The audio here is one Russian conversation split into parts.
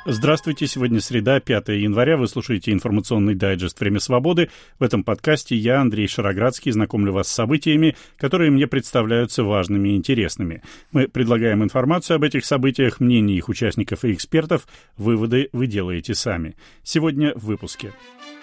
Здравствуйте, сегодня среда, 5 января. Вы слушаете информационный дайджест «Время свободы». В этом подкасте я, Андрей Шароградский, знакомлю вас с событиями, которые мне представляются важными и интересными. Мы предлагаем информацию об этих событиях, мнения их участников и экспертов. Выводы вы делаете сами. Сегодня в выпуске.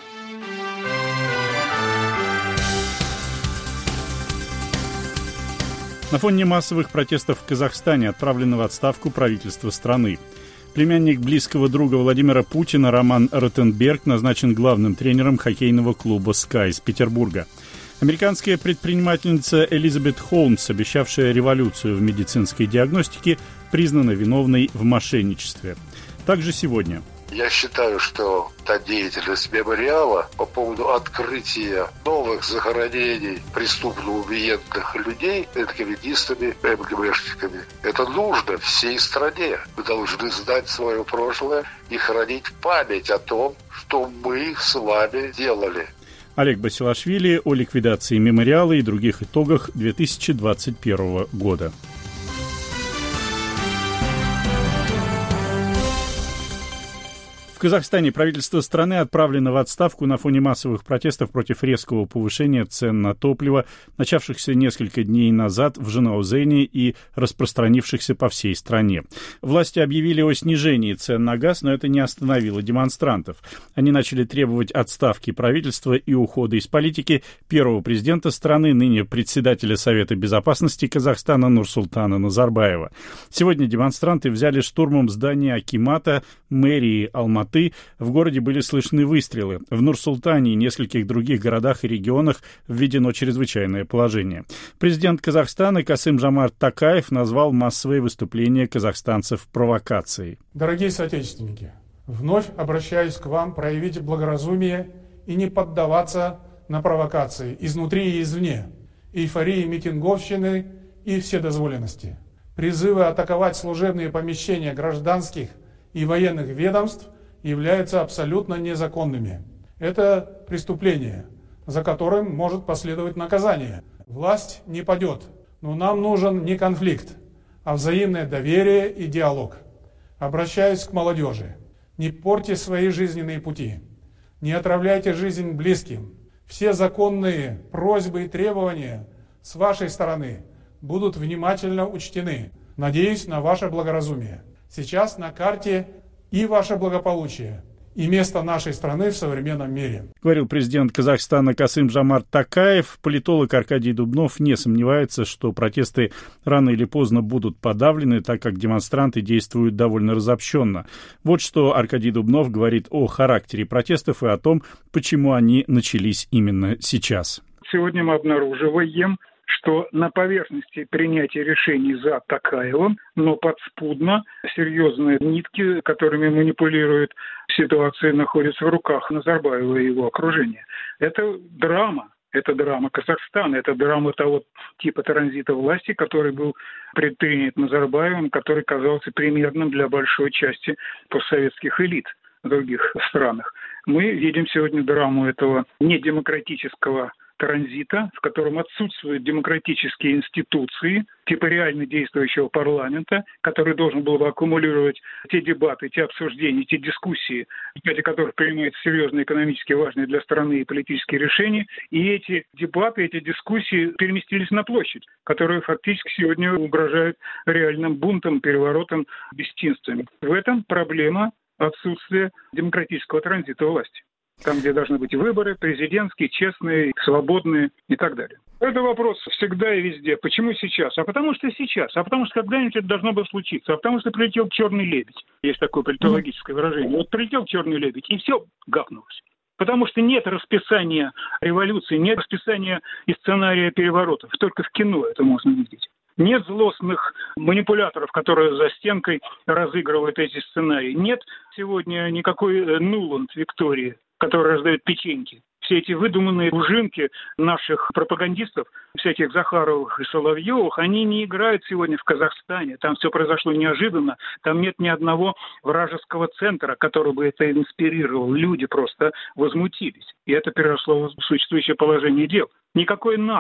На фоне массовых протестов в Казахстане отправлено в отставку правительство страны. Племянник близкого друга Владимира Путина Роман Ротенберг назначен главным тренером хоккейного клуба «СКА» из Петербурга. Американская предпринимательница Элизабет Холмс, обещавшая революцию в медицинской диагностике, признана виновной в мошенничестве. Также сегодня. Я считаю, что та деятельность мемориала по поводу открытия новых захоронений преступно убиенных людей энковидистами, МГБшниками, это нужно всей стране. Мы должны знать свое прошлое и хранить память о том, что мы с вами делали. Олег Басилашвили о ликвидации мемориала и других итогах 2021 года. В Казахстане правительство страны отправлено в отставку на фоне массовых протестов против резкого повышения цен на топливо, начавшихся несколько дней назад в Жанаузене и распространившихся по всей стране. Власти объявили о снижении цен на газ, но это не остановило демонстрантов. Они начали требовать отставки правительства и ухода из политики первого президента страны, ныне председателя Совета безопасности Казахстана Нурсултана Назарбаева. Сегодня демонстранты взяли штурмом здание акимата мэрии Алматы. В городе были слышны выстрелы. В Нур-Султане и нескольких других городах и регионах введено чрезвычайное положение. Президент Казахстана Касым-Жомарт Токаев назвал массовые выступления казахстанцев провокацией. Дорогие соотечественники, вновь обращаюсь к вам проявить благоразумие и не поддаваться на провокации изнутри и извне, эйфории митинговщины и вседозволенности. Призывы атаковать служебные помещения гражданских и военных ведомств являются абсолютно незаконными. Это преступление, за которым может последовать наказание. Власть не падет, но нам нужен не конфликт, а взаимное доверие и диалог. Обращаюсь к молодежи. Не портите свои жизненные пути, не отравляйте жизнь близким. Все законные просьбы и требования с вашей стороны будут внимательно учтены. Надеюсь на ваше благоразумие. Сейчас на карте и ваше благополучие, и место нашей страны в современном мире. Говорил президент Казахстана Касым-Жомарт Токаев. Политолог Аркадий Дубнов не сомневается, что протесты рано или поздно будут подавлены, так как демонстранты действуют довольно разобщенно. Вот что Аркадий Дубнов говорит о характере протестов и о том, почему они начались именно сейчас. Сегодня мы обнаруживаем, что на поверхности принятия решений за Токаевым, но подспудно серьезные нитки, которыми манипулируют ситуацией, находятся в руках Назарбаева и его окружения. Это драма Казахстана, это драма того типа транзита власти, который был предпринят Назарбаевым, который казался примерным для большой части постсоветских элит в других странах. Мы видим сегодня драму этого недемократического транзита, в котором отсутствуют демократические институции, типа реально действующего парламента, который должен был бы аккумулировать те дебаты, те обсуждения, те дискуссии, в ходе которых принимаются серьезные экономически важные для страны и политические решения. И эти дебаты, эти дискуссии переместились на площадь, которая фактически сегодня угрожает реальным бунтом, переворотом, бесчинствами. В этом проблема отсутствия демократического транзита власти. Там, где должны быть выборы, президентские, честные, свободные и так далее. Это вопрос всегда и везде. Почему сейчас? А потому что сейчас. А потому что когда-нибудь это должно было случиться. А потому что прилетел черный лебедь. Есть такое политологическое выражение. Вот прилетел черный лебедь, и все гакнулось. Потому что нет расписания революции, нет расписания и сценария переворотов. Только в кино это можно видеть. Нет злостных манипуляторов, которые за стенкой разыгрывают эти сценарии. Нет сегодня никакой Нуланд Виктории, который раздает печеньки. Все эти выдуманные ужинки наших пропагандистов, всяких Захаровых и Соловьевых, они не играют сегодня в Казахстане. Там все произошло неожиданно. Там нет ни одного вражеского центра, который бы это инспирировал. Люди просто возмутились. И это переросло в существующее положение дел. Никакой НАТО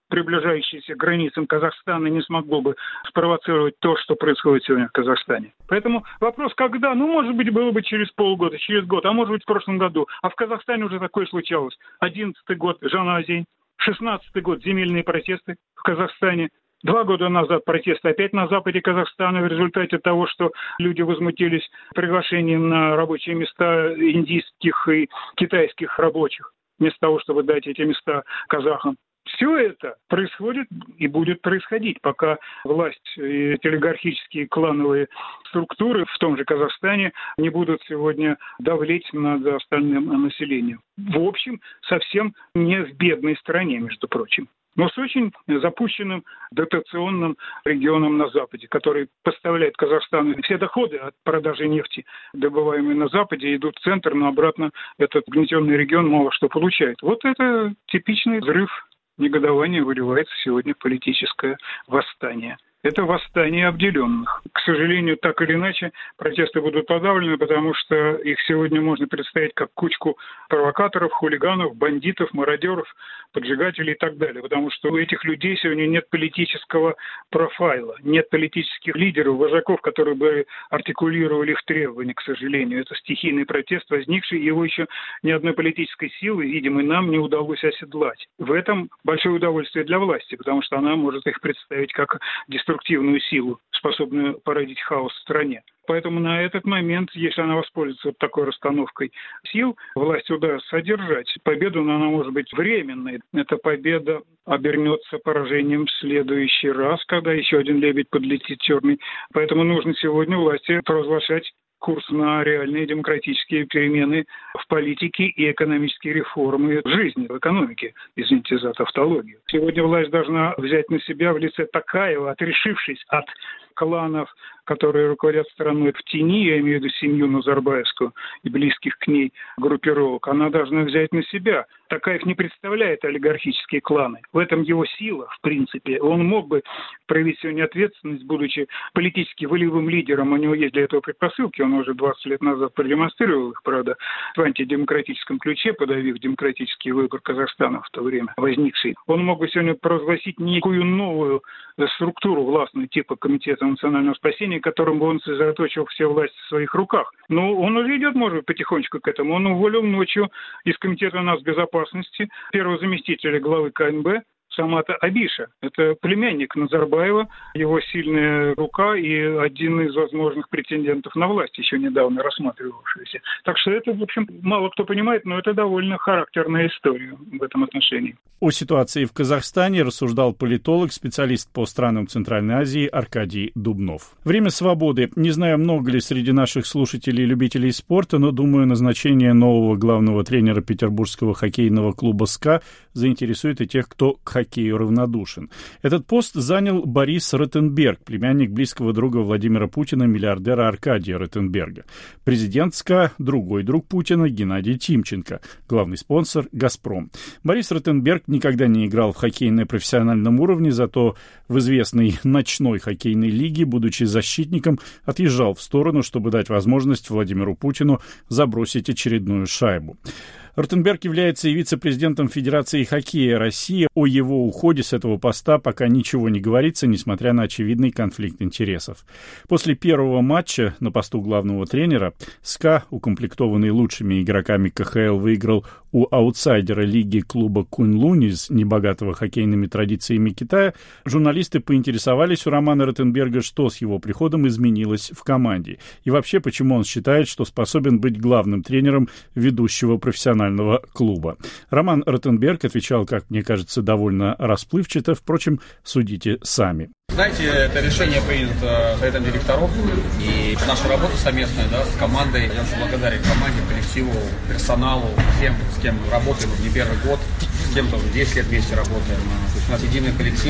приближающееся к границам Казахстана, не смогло бы спровоцировать то, что происходит сегодня в Казахстане. Поэтому вопрос, когда? Может быть, было бы через полгода, через год, а может быть, в прошлом году. А в Казахстане уже такое случалось. 11-й год Жаназий, 16-й год земельные протесты в Казахстане. 2 года назад протесты опять на западе Казахстана в результате того, что люди возмутились приглашением на рабочие места индийских и китайских рабочих, вместо того, чтобы дать эти места казахам. Все это происходит и будет происходить, пока власть и эти олигархические клановые структуры в том же Казахстане не будут сегодня давлеть над остальным населением. В общем, совсем не в бедной стране, между прочим, но с очень запущенным дотационным регионом на Западе, который поставляет Казахстану все доходы от продажи нефти, добываемой на Западе, идут в центр, но обратно этот гнетенный регион мало что получает. Вот это типичный взрыв негодования, выливается сегодня в политическое восстание. Это восстание обделенных. К сожалению, так или иначе, протесты будут подавлены, потому что их сегодня можно представить как кучку провокаторов, хулиганов, бандитов, мародеров, поджигателей и так далее. Потому что у этих людей сегодня нет политического профайла, нет политических лидеров, вожаков, которые бы артикулировали их требования, к сожалению. Это стихийный протест, возникший, его еще ни одной политической силы, видимо, нам не удалось оседлать. В этом большое удовольствие для власти, потому что она может их представить как деструктивную силу, способную породить хаос в стране. Поэтому на этот момент, если она воспользуется вот такой расстановкой сил, власти удастся одержать победу, но она может быть временной. Эта победа обернется поражением в следующий раз, когда еще один лебедь подлетит черный. Поэтому нужно сегодня власти провозглашать курс на реальные демократические перемены в политике и экономические реформы в жизни, в экономике. Извините за тавтологию. Сегодня власть должна взять на себя в лице Токаева, отрешившись от кланов, которые руководят страной в тени, я имею в виду семью Назарбаевскую и близких к ней группировок, она должна взять на себя. Токаев не представляет олигархические кланы. В этом его сила, в принципе. Он мог бы проявить сегодня ответственность, будучи политически волевым лидером. У него есть для этого предпосылки. Он уже 20 лет назад продемонстрировал их, правда, в антидемократическом ключе, подавив демократический выбор Казахстана в то время возникший. Он мог бы сегодня провозгласить некую новую структуру властную, типа Комитета национального спасения, которым бы он сосредоточил все власти в своих руках. Но он уже идет, может быть, потихонечку к этому. Он уволил ночью из Комитета нацбезопасности первого заместителя главы КНБ Самата Абиша. Это племянник Назарбаева, его сильная рука и один из возможных претендентов на власть, еще недавно рассматривавшийся. Так что это, в общем, мало кто понимает, но это довольно характерная история в этом отношении. О ситуации в Казахстане рассуждал политолог, специалист по странам Центральной Азии Аркадий Дубнов. Время свободы. Не знаю, много ли среди наших слушателей любителей спорта, но, думаю, назначение нового главного тренера петербургского хоккейного клуба «СКА» заинтересует и тех, кто к хоккею равнодушен. Этот пост занял Борис Ротенберг, племянник близкого друга Владимира Путина, миллиардера Аркадия Ротенберга. Президент СКА, другой друг Путина, Геннадий Тимченко, главный спонсор «Газпром». Борис Ротенберг никогда не играл в хоккей на профессиональном уровне, зато в известной ночной хоккейной лиге, будучи защитником, отъезжал в сторону, чтобы дать возможность Владимиру Путину забросить очередную шайбу. Ротенберг является и вице-президентом Федерации хоккея России. О его уходе с этого поста пока ничего не говорится, несмотря на очевидный конфликт интересов. После первого матча на посту главного тренера СКА, укомплектованный лучшими игроками КХЛ, выиграл у аутсайдера лиги клуба Куньлунь из небогатого хоккейными традициями Китая. Журналисты поинтересовались у Романа Ротенберга, что с его приходом изменилось в команде. И вообще, почему он считает, что способен быть главным тренером ведущего профессионального клуба. Роман Ротенберг отвечал, как мне кажется, довольно расплывчато. Впрочем, судите сами. Знаете, это решение принято советом директоров, и наша работа совместная, с командой. Я очень благодарен команде, коллективу, персоналу, всем, с кем работаем не первый год, с кем тоже 10 лет вместе работаем. То есть у нас единый коллектив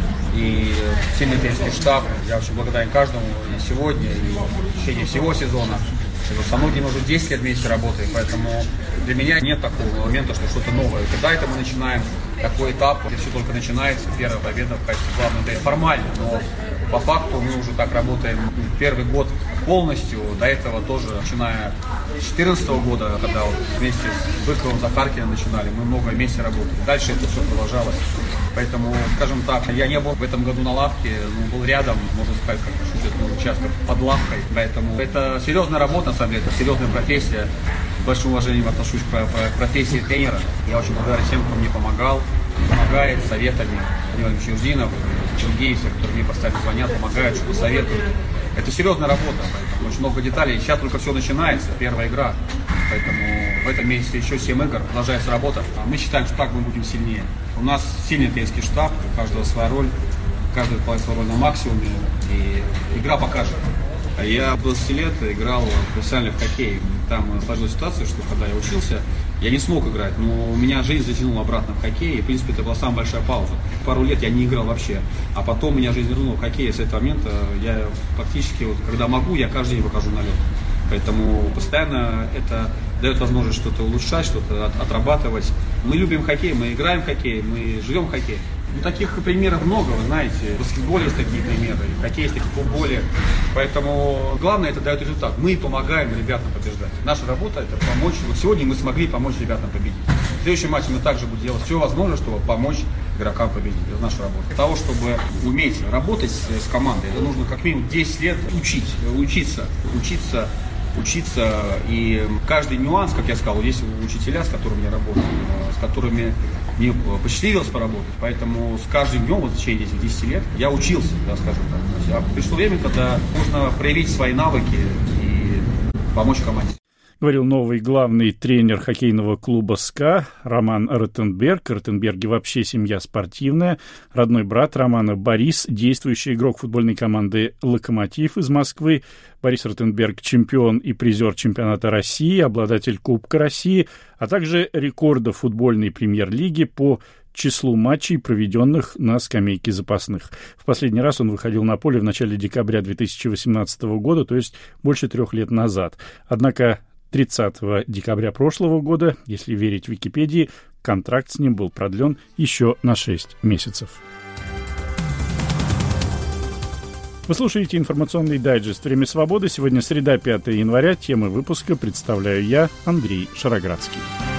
и сильный тренерский штаб. Я очень благодарен каждому и сегодня, и в течение всего сезона. Со мной уже 10 лет вместе работаем, поэтому для меня нет такого момента, что что-то новое. Когда это мы начинаем такой этап, где все только начинается, первая победа в качестве главного, это формально, но по факту мы уже так работаем первый год полностью, до этого тоже, начиная с 2014 года, когда вместе с Быковым, Захаркиным начинали, мы много вместе работали. Дальше это все продолжалось. Поэтому, скажем так, я не был в этом году на лавке, но был рядом, можно сказать, как шутят, участок под лавкой. Поэтому это серьезная работа, на самом деле, это серьезная профессия. С большим уважением отношусь к профессии тренера. Я очень благодарен всем, кто мне помогает советами. Владимир Чурдинов, Чургеевцы, которые мне постоянно звонят, помогают, что-то советуют. Это серьезная работа, поэтому очень много деталей. Сейчас только все начинается, первая игра. Поэтому в этом месяце еще 7 игр, продолжается работа. Мы считаем, что так мы будем сильнее. У нас сильный тренерский штаб, у каждого своя роль, каждый выполняет свою роль на максимуме, и игра покажет. Я 20 лет играл профессионально в хоккей. Там сложилась ситуация, что когда я учился, я не смог играть, но меня жизнь затянула обратно в хоккей, и, в принципе, это была самая большая пауза. Пару лет я не играл вообще, а потом меня жизнь вернула в хоккей, и с этого момента я практически, когда могу, я каждый день выхожу на лед. Поэтому постоянно это дает возможность что-то улучшать, что-то отрабатывать. Мы любим хоккей, мы играем в хоккей, мы живем в хоккее. Таких примеров много, вы знаете. В баскетболе есть такие примеры, в хоккее есть такие, в футболе. Поэтому главное, это дает результат. Мы помогаем ребятам побеждать. Наша работа – это помочь. Вот сегодня мы смогли помочь ребятам победить. В следующем матче мы также будем делать все возможное, чтобы помочь игрокам победить. Это наша работа. Для того, чтобы уметь работать с командой, это нужно как минимум 10 лет учиться, и каждый нюанс, как я сказал, есть учителя, с которыми я работаю, с которыми мне посчастливилось поработать, поэтому с каждым днем, вот в течение этих 10 лет, я учился, да, скажем так. А пришло время, когда можно проявить свои навыки и помочь команде. Говорил новый главный тренер хоккейного клуба «СКА» Роман Ротенберг. Ротенберги вообще семья спортивная. Родной брат Романа Борис, действующий игрок футбольной команды «Локомотив» из Москвы. Борис Ротенберг – чемпион и призер чемпионата России, обладатель Кубка России, а также рекорда футбольной премьер-лиги по числу матчей, проведенных на скамейке запасных. В последний раз он выходил на поле в начале декабря 2018 года, то есть больше 3 лет назад. Однако 30 декабря прошлого года, если верить Википедии, контракт с ним был продлен еще на 6 месяцев. Вы слушаете информационный дайджест «Время свободы». Сегодня среда, 5 января. Темы выпуска представляю я, Андрей Шароградский.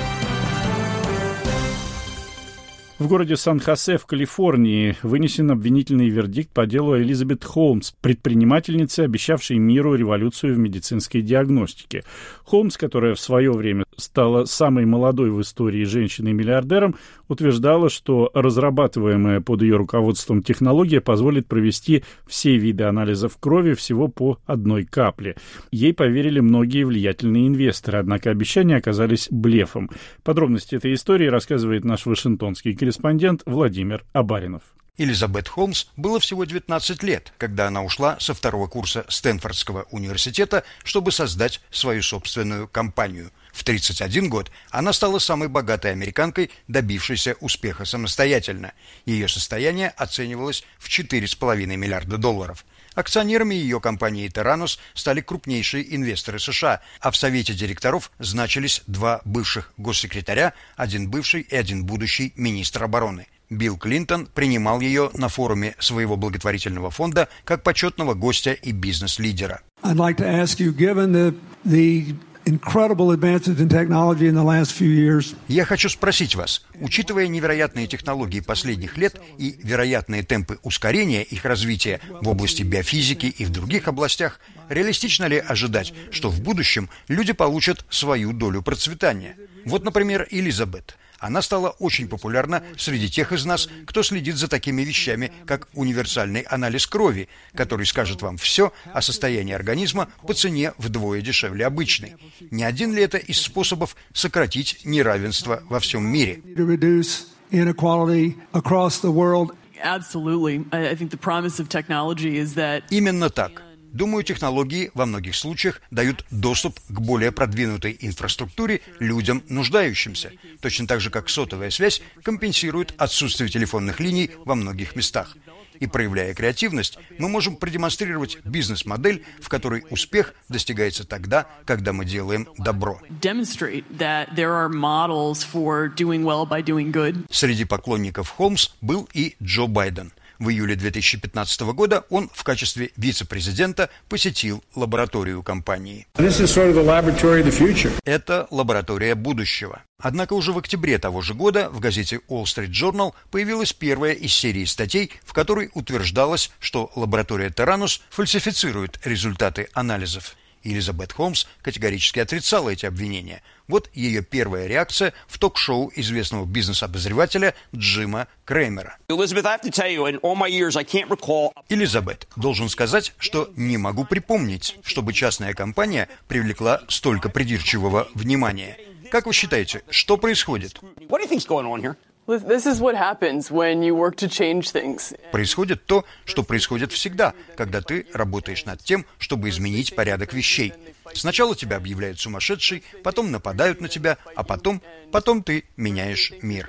В городе Сан-Хосе в Калифорнии вынесен обвинительный вердикт по делу Элизабет Холмс, предпринимательницы, обещавшей миру революцию в медицинской диагностике. Холмс, которая в свое время стала самой молодой в истории женщиной-миллиардером, утверждала, что разрабатываемая под ее руководством технология позволит провести все виды анализов крови всего по 1 капле. Ей поверили многие влиятельные инвесторы, однако обещания оказались блефом. Подробности этой истории рассказывает наш вашингтонский корреспондент Владимир Абаринов. Элизабет Холмс было всего 19 лет, когда она ушла со 2-го курса Стэнфордского университета, чтобы создать свою собственную компанию. В 31 год она стала самой богатой американкой, добившейся успеха самостоятельно. Ее состояние оценивалось в $4,5 миллиарда. Акционерами ее компании Terranos стали крупнейшие инвесторы США, а в совете директоров значились 2 бывших госсекретаря, 1 бывший и 1 будущий министр обороны. Билл Клинтон принимал ее на форуме своего благотворительного фонда как почетного гостя и бизнес-лидера. Я хочу спросить вас, учитывая невероятные технологии последних лет и вероятные темпы ускорения их развития в области биофизики и в других областях, реалистично ли ожидать, что в будущем люди получат свою долю процветания? Вот, например, Элизабет. Она стала очень популярна среди тех из нас, кто следит за такими вещами, как универсальный анализ крови, который скажет вам все о состоянии организма по цене вдвое дешевле обычной. Не один ли это из способов сократить неравенство во всем мире? Именно так. Думаю, технологии во многих случаях дают доступ к более продвинутой инфраструктуре людям, нуждающимся, точно так же, как сотовая связь компенсирует отсутствие телефонных линий во многих местах. И проявляя креативность, мы можем продемонстрировать бизнес-модель, в которой успех достигается тогда, когда мы делаем добро. Среди поклонников Холмс был и Джо Байден. В июле 2015 года он в качестве вице-президента посетил лабораторию компании. Это лаборатория будущего. Однако уже в октябре того же года в газете Wall Street Journal появилась первая из серии статей, в которой утверждалось, что лаборатория Theranos фальсифицирует результаты анализов. Элизабет Холмс категорически отрицала эти обвинения. Вот ее первая реакция в ток-шоу известного бизнес-обозревателя Джима Креймера. Элизабет, должен сказать, что не могу припомнить, чтобы частная компания привлекла столько придирчивого внимания. Как вы считаете, что происходит? Происходит то, что происходит всегда, когда ты работаешь над тем, чтобы изменить порядок вещей. Сначала тебя объявляют сумасшедшей, потом нападают на тебя, а потом ты меняешь мир.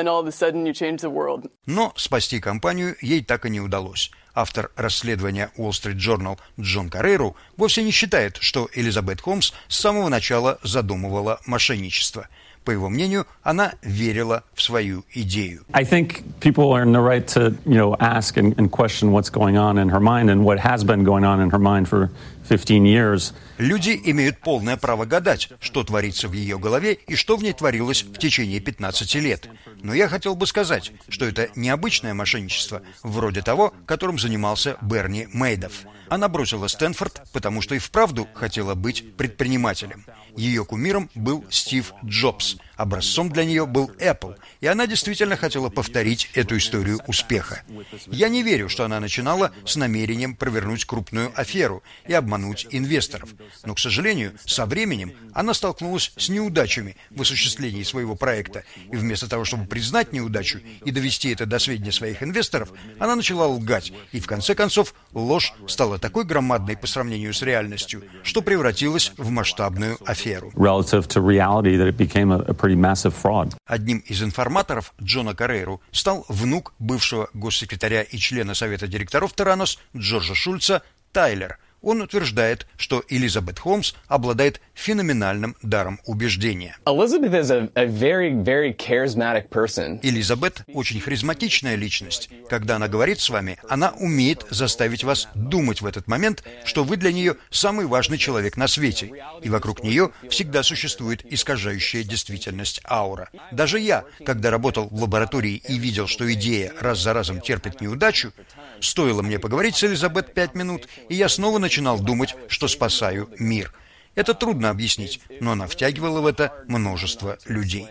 Но спасти компанию ей так и не удалось. Автор расследования Wall Street Journal Джон Карреру вовсе не считает, что Элизабет Холмс с самого начала задумывала мошенничество. По его мнению, она верила в свою идею. I think people are in the right to, ask and question what's going on in her mind and what has been going on in her mind for 15 years. Люди имеют полное право гадать, что творится в ее голове и что в ней творилось в течение 15 лет. Но я хотел бы сказать, что это необычное мошенничество, вроде того, которым занимался Берни Мейдофф. Она бросила Стэнфорд, потому что и вправду хотела быть предпринимателем. Ее кумиром был Стив Джобс, образцом для нее был Apple, и она действительно хотела повторить эту историю успеха. Я не верю, что она начинала с намерением провернуть крупную аферу и обмануть инвесторов. Но, к сожалению, со временем она столкнулась с неудачами в осуществлении своего проекта, и вместо того, чтобы признать неудачу и довести это до сведения своих инвесторов, она начала лгать, и в конце концов ложь стала такой громадной по сравнению с реальностью, что превратилась в масштабную аферу. Одним из информаторов Джона Карреру стал внук бывшего госсекретаря и члена совета директоров Theranos Джорджа Шульца Тайлер. Он утверждает, что Элизабет Холмс обладает феноменальным даром убеждения. Элизабет очень харизматичная личность. Когда она говорит с вами, она умеет заставить вас думать в этот момент, что вы для нее самый важный человек на свете. И вокруг нее всегда существует искажающая действительность аура. Даже я, когда работал в лаборатории и видел, что идея раз за разом терпит неудачу, стоило мне поговорить с Элизабет 5 минут, и я снова начинал думать, что спасаю мир. Это трудно объяснить, но она втягивала в это множество людей.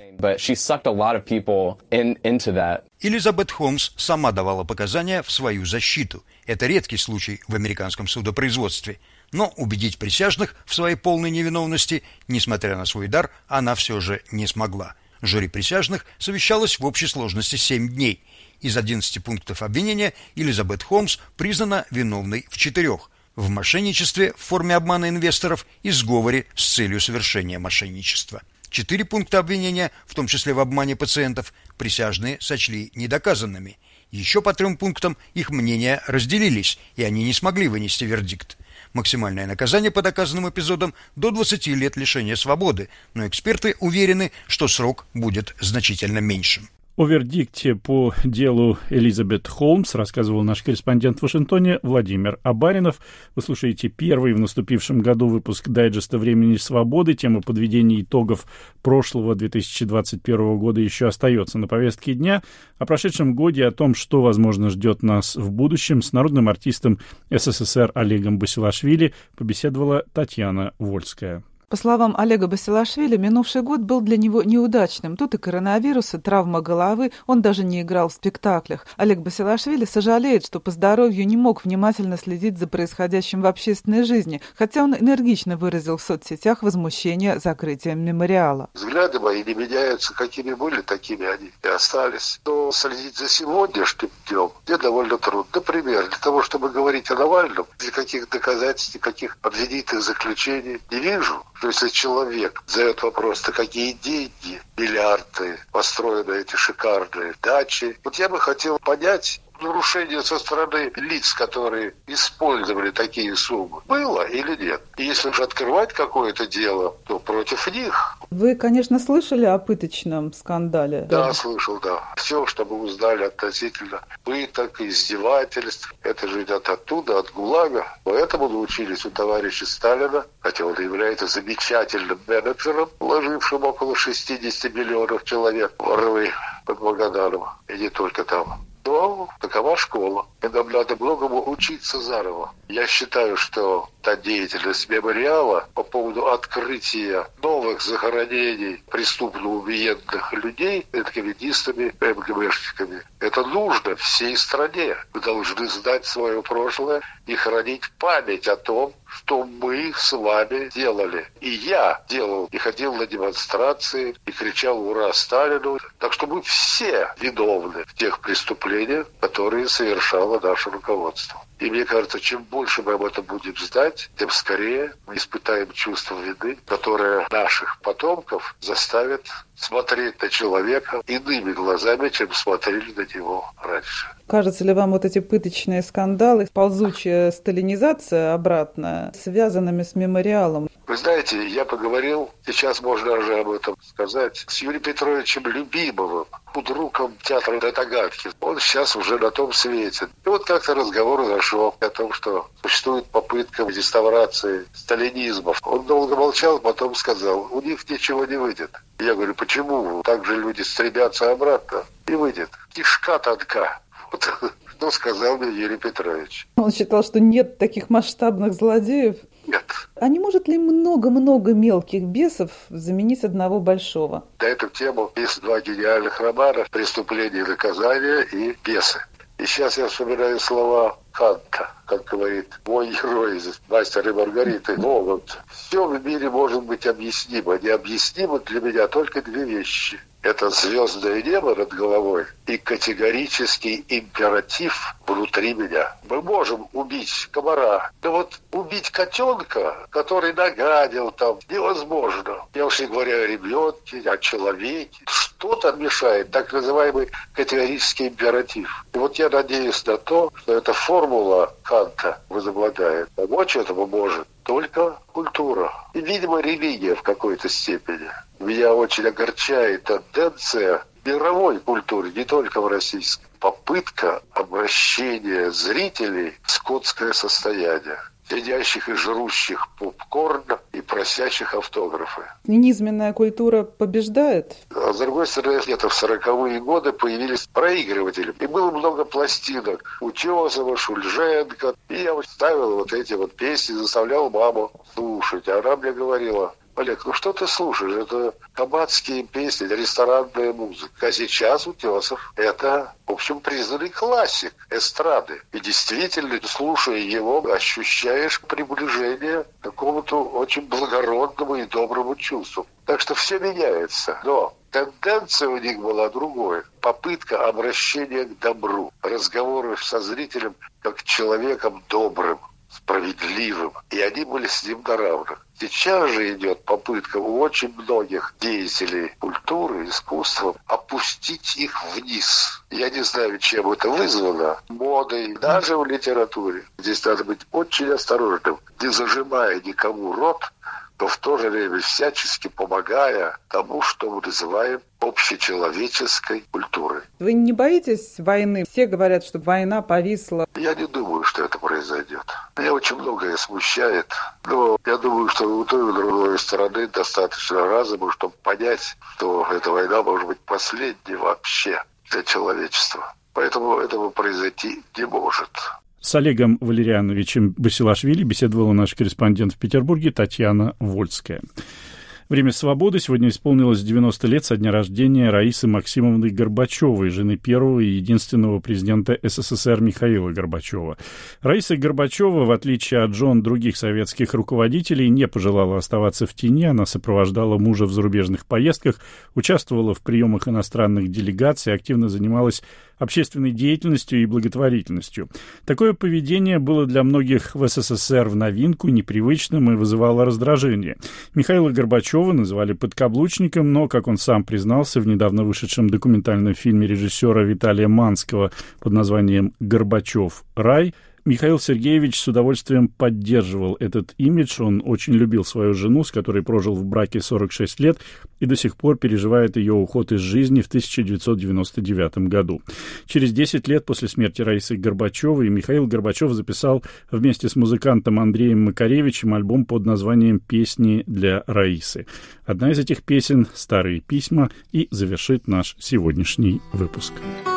Элизабет Холмс сама давала показания в свою защиту. Это редкий случай в американском судопроизводстве. Но убедить присяжных в своей полной невиновности, несмотря на свой дар, она все же не смогла. Жюри присяжных совещалось в общей сложности 7 дней. Из 11 пунктов обвинения Элизабет Холмс признана виновной в 4. В мошенничестве в форме обмана инвесторов и сговоре с целью совершения мошенничества. 4 пункта обвинения, в том числе в обмане пациентов, присяжные сочли недоказанными. Еще по 3 пунктам их мнения разделились, и они не смогли вынести вердикт. Максимальное наказание по доказанным эпизодам до 20 лет лишения свободы, но эксперты уверены, что срок будет значительно меньшим. О вердикте по делу Элизабет Холмс рассказывал наш корреспондент в Вашингтоне Владимир Абаринов. Вы слушаете первый в наступившем году выпуск дайджеста «Времени свободы». Тема подведения итогов прошлого 2021 года еще остается на повестке дня. О прошедшем годе, о том, что, возможно, ждет нас в будущем, с народным артистом СССР Олегом Басилашвили побеседовала Татьяна Вольская. По словам Олега Басилашвили, минувший год был для него неудачным. Тут и коронавирус, и травма головы, он даже не играл в спектаклях. Олег Басилашвили сожалеет, что по здоровью не мог внимательно следить за происходящим в общественной жизни, хотя он энергично выразил в соцсетях возмущение закрытием мемориала. Взгляды мои не меняются, какими были, такими они и остались. Но следить за сегодняшним днем мне довольно трудно. Например, для того, чтобы говорить о Навальном, никаких доказательств, никаких обвинительных заключений не вижу. То есть, если человек задает вопрос, на какие деньги, миллиарды построены эти шикарные дачи, вот я бы хотел понять, нарушение со стороны лиц, которые использовали такие суммы, было или нет? И если же открывать какое-то дело, то против них. Вы, конечно, слышали о пыточном скандале? Да, слышал, да. Все, что мы узнали относительно пыток, издевательств, это же идет оттуда, от ГУЛАГа. Поэтому научились у товарища Сталина, хотя он является замечательным менеджером, вложившим около 60 миллионов человек в рвы под Магаданом, и не только там. Но такова школа, и нам надо многому учиться заново. Я считаю, что та деятельность мемориала по поводу открытия новых захоронений преступно убиенных людей НКВДистами, МГБшниками, это нужно всей стране. Мы должны знать свое прошлое и хранить память о том, что мы с вами делали. И я делал, и ходил на демонстрации, и кричал «Ура Сталину!». Так что мы все виновны в тех преступлениях, которые совершало наше руководство. И мне кажется, чем больше мы об этом будем знать, тем скорее мы испытаем чувство вины, которое наших потомков заставит смотреть на человека иными глазами, чем смотрели на него раньше. Кажется ли вам вот эти пыточные скандалы, ползучая сталинизация обратная, связанными с мемориалом? Вы знаете, я поговорил, сейчас можно уже об этом сказать, с Юрием Петровичем Любимовым, худруком театра Догадки. Он сейчас уже на том свете. И вот как-то разговор зашел о том, что существует попытка реставрации сталинизма. Он долго молчал, потом сказал, у них ничего не выйдет. Я говорю, почему? Так же люди стремятся обратно. И выйдет. Кишка тонка. Вот что сказал мне Юрий Петрович. Он считал, что нет таких масштабных злодеев? Нет. А не может ли много-много мелких бесов заменить одного большого? На эту тему есть два гениальных романа «Преступление и наказание» и «Бесы». И сейчас я вспоминаю слова Канта, как говорит мой герой из «Мастера и Маргариты». Могут. Все в мире может быть объяснимо. Необъяснимо для меня только две вещи. Это звездное небо над головой и категорический императив внутри меня. Мы можем убить комара, но вот убить котенка, который нагадил там, невозможно. Я уж не говорю о ребенке, о человеке. Что-то мешает, так называемый категорический императив. И вот я надеюсь на то, что эта формула Канта возобладает. Помочь этому может только культура. И, видимо, религия в какой-то степени. Меня очень огорчает тенденция мировой культуры, не только в российской. Попытка обращения зрителей в скотское состояние. Сидящих и жрущих попкорн и просящих автографы. Низменная культура побеждает? А с другой стороны, где-то в 40-е годы появились проигрыватели. И было много пластинок. Утесова, Шульженко. И я ставил вот эти вот песни, заставлял маму слушать. А она мне говорила: Олег, ну что ты слушаешь? Это кабацкие песни, ресторанная музыка. А сейчас Утесов — это, в общем, признанный классик эстрады. И действительно, слушая его, ощущаешь приближение к какому-то очень благородному и доброму чувству. Так что все меняется. Но тенденция у них была другой. Попытка обращения к добру. Разговоры со зрителем как человеком добрым, справедливым. И они были с ним на равных. Сейчас же идет попытка у очень многих деятелей культуры, искусства опустить их вниз. Я не знаю, чем это вызвано. Модой, даже в литературе. Здесь надо быть очень осторожным, не зажимая никому рот, но в то же время всячески помогая тому, что мы называем общечеловеческой культурой. Вы не боитесь войны? Все говорят, что война повисла. Я не думаю, что это произойдет. Меня очень многое смущает. Но я думаю, что у той и другой стороны достаточно разума, чтобы понять, что эта война может быть последней вообще для человечества. Поэтому этого произойти не может. С Олегом Валериановичем Басилашвили беседовала наш корреспондент в Петербурге Татьяна Вольская. Время свободы. Сегодня исполнилось 90 лет со дня рождения Раисы Максимовны Горбачевой, жены первого и единственного президента СССР Михаила Горбачева. Раиса Горбачева, в отличие от жен других советских руководителей, не пожелала оставаться в тени. Она сопровождала мужа в зарубежных поездках, участвовала в приемах иностранных делегаций, активно занималась общественной деятельностью и благотворительностью. Такое поведение было для многих в СССР в новинку, непривычным и вызывало раздражение. Михаила Горбачева называли подкаблучником, но, как он сам признался в недавно вышедшем документальном фильме режиссера Виталия Манского под названием «Горбачев. Рай», Михаил Сергеевич с удовольствием поддерживал этот имидж. Он очень любил свою жену, с которой прожил в браке 46 лет, и до сих пор переживает ее уход из жизни в 1999 году. Через 10 лет после смерти Раисы Горбачевой Михаил Горбачев записал вместе с музыкантом Андреем Макаревичем альбом под названием «Песни для Раисы». Одна из этих песен «Старые письма» и завершит наш сегодняшний выпуск.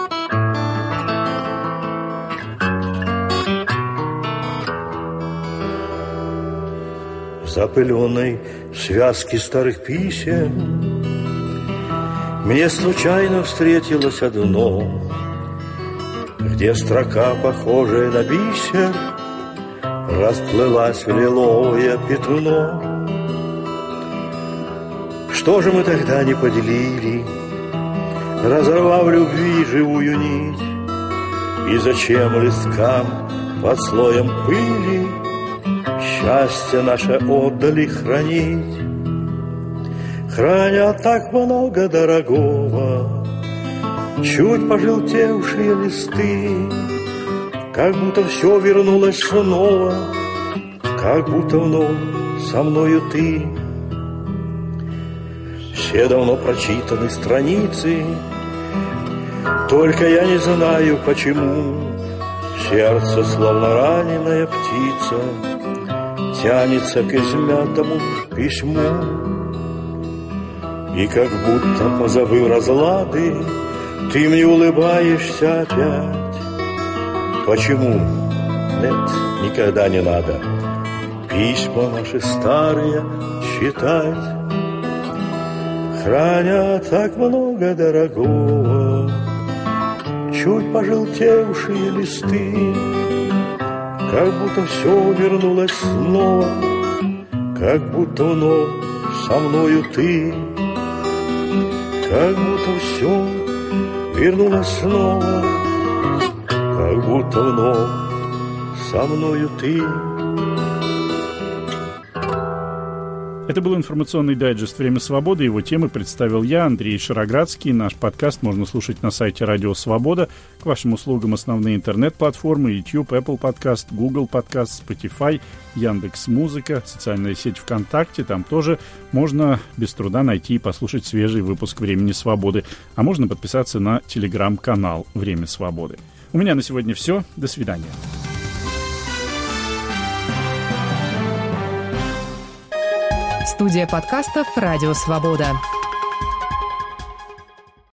В запыленной связке старых писем мне случайно встретилось одно, где строка, похожая на бисер, расплылась в лиловое пятно. Что же мы тогда не поделили, разорвав любви живую нить? И зачем листкам под слоем пыли счастье наше отдали хранить? Храня так много дорогого, чуть пожелтевшие листы, как будто все вернулось снова, как будто вновь со мною ты. Все давно прочитаны страницы, только я не знаю почему. Сердце, словно раненая птица, тянется к измятому письму. И как будто, позабыв разлады, ты мне улыбаешься опять. Почему? Нет, никогда не надо письма наши старые читать. Храня так много дорогого, чуть пожелтевшие листы, как будто все вернулось снова, как будто вновь со мною ты. Как будто все вернулось снова, как будто вновь со мною ты. Это был информационный дайджест «Время свободы». Его темы представил я, Андрей Шароградский. Наш подкаст можно слушать на сайте Радио Свобода. К вашим услугам основные интернет-платформы: YouTube, Apple Podcast, Google Podcast, Spotify, Яндекс.Музыка, социальная сеть ВКонтакте. Там тоже можно без труда найти и послушать свежий выпуск «Времени свободы». А можно подписаться на телеграм-канал «Время свободы». У меня на сегодня все. До свидания. Студия подкастов «Радио Свобода».